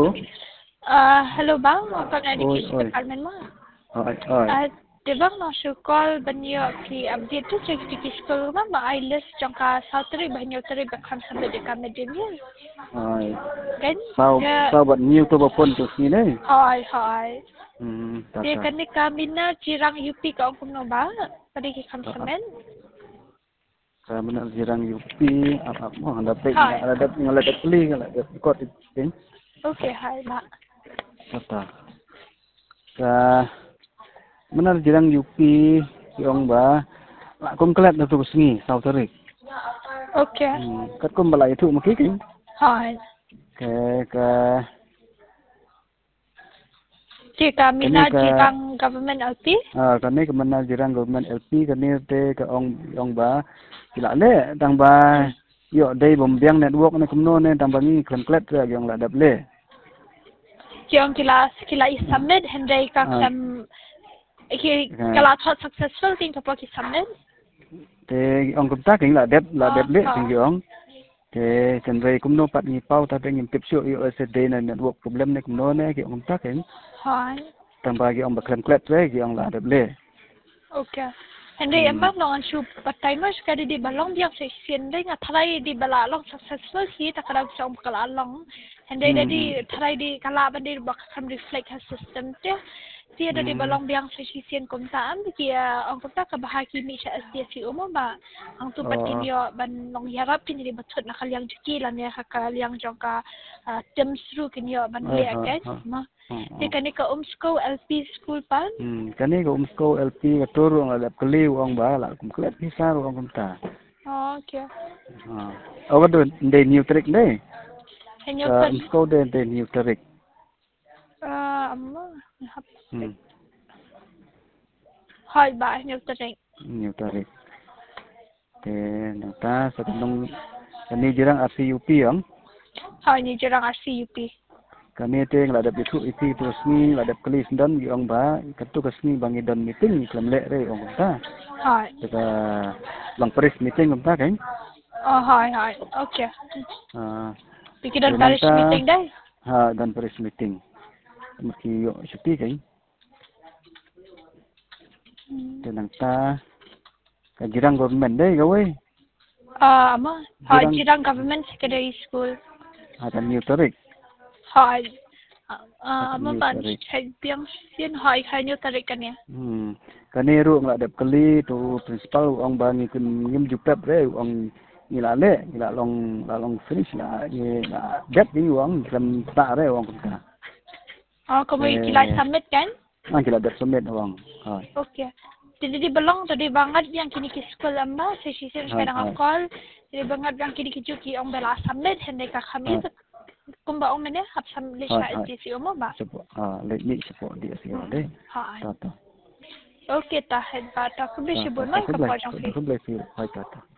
Hello. Hello bang, con Oi, Education oi. Department mo. Oi. Di bang no su call banyo ki update tu cek di school ma IELTS jangka sauteri banyo teri bakam sampai di kami dia. Oi. Kan? Sao bạn nhiều tôi bảo quân từ khi đấy. Hai. Ta. Dia kan ni kami na jirang UP ka ông no ba. Pada ki kam samen. Kami nak jirang UP, apa mau dapat ngaladat beli ngaladat ikut itu. Okay, hai ba. Ta. Ka mana jirang UP yang ba cũng kelat tu sengi sau tarik. Okay. Kat kum balai itu mungkin kan. Hai. Ka Di kami na jirang government LP. Kami ke mana jirang government LP kami te ke ong ba kila le tang ba yo dei bombiang network ne kumno ne tang bangi klet ra yang la dap le Yang kila submit hendai ka kam kala thought successful thing kapag submit. Te ong kumta king la dep le ting yong te kan rei kumno pat ni pau ta teng tip sio yo se dei na network problem ne kumno ne ki ong ta king Hai. tang ba ki ong ba klet re ki ong la dap le. Okay. Hendai emang nongan su pataimas kadi di balong dia session dei ngatrai di balalong successful hi tak kadang song kalalong. Hendai jadi try di kala bandir bak kam reflect has system te. Dia dari balong biang session kumtaan dia ang kumta ka bahagi mi sa SDC umum ba. Ang tu pat kinyo ban long yarap kinyo di batut na kalyang jeki lan ya kalyang jongka terms through kinyo ban le kan. Di kani ka umsko LP school pan. Kani ka umsko LP ka turu ang adap kali uang ba la kum klet pisar uang kumta. Okay. Awak tu de new trick deh. New trick. Umsko de new trick. Amma. Hai ba new trick. New trick. Te nata sa kanong kani jirang RCUP yang. Hai ni jirang RCUP. Kami te ngadap itu terus ni ngadap kali sendan uang ba katu kasni bangi dan meeting kelam le re uang kumta. Hai. Kita lang paris meeting kumta kan. Hai. Okay. Bikin paris meeting deh. Dan paris meeting. Mesti yo sepi kan. Dan ta jirang government deh gawe. Amma. Hai jirang government secondary school. Ada new tarik. Hai. Amma ban biang sin hai new tarik kan ya. Kani ru ngadap kali tu principal ong bangi kun ngim jupep re ong ngilale lalong finish la ni dep ni ong kan ta re ong ka. Kamu kilai submit kan? Kila dep submit ong. Okay. Jadi di belong tu di bangat yang kini ki school amba sesi sekarang call. Jadi bangat yang kini ki juki ong bela submit hendai ka kami kumba ong mana hab submit sa SDC umum ba? Let me support dia siapa deh. Tata. Okay, tahan ba ta ku bisi bon mai ka pa jang fi. Ku bisi hai tata.